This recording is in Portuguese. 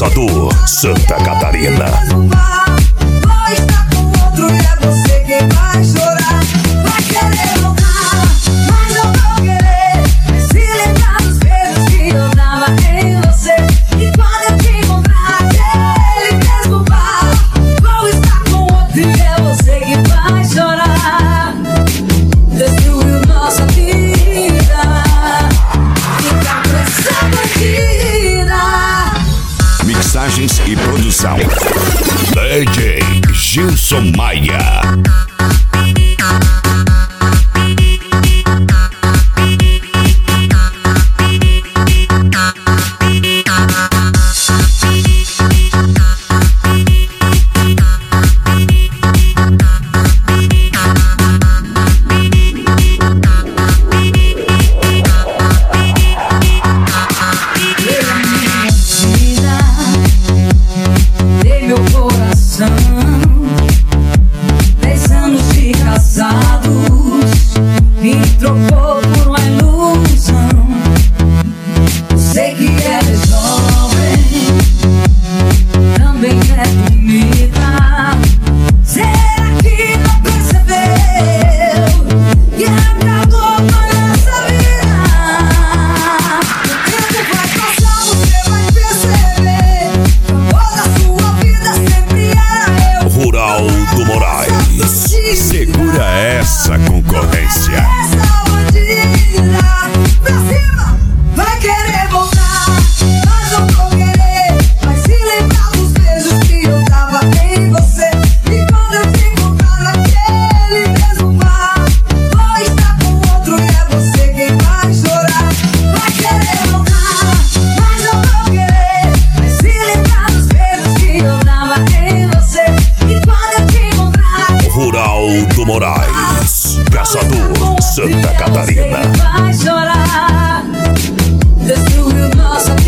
Caçador, Santa Catarina. Vou estar com outro e é você quem vai chorar. Vai querer voltar, mas não vou querer. Vai se lembrar dos beijos que eu dava em você. E quando eu te encontrar aquele mesmo bar, vou estar com outro e é você que vai chorar. Destruiu nossa vida, fica com essa bandida. Mixagens e produção DJ Gilson Maia. Dei meu coração, 10 anos de casados, me trocou por uma ilusão. Sei que ela é jovem, também é bonita. Será que não percebeu que acabou com essa vida? O tempo vai passar, você vai perceber. Toda sua vida sempre era eu. Rural do Moraes. Segura essa concorrência. Essa bandida pra cima vai querer voltar, mas não vou querer. Vai se lembrar dos beijos que eu dava em você. E quando eu te encontrar naquele mesmo bar, vou estar com outro e é você quem vai chorar. Vai querer voltar, mas não vou querer. Vai se lembrar dos beijos que eu dava em você. E quando eu te encontrar Rural do Moraes. Caçador, Santa Catarina. vai chorar. Destruiu nossa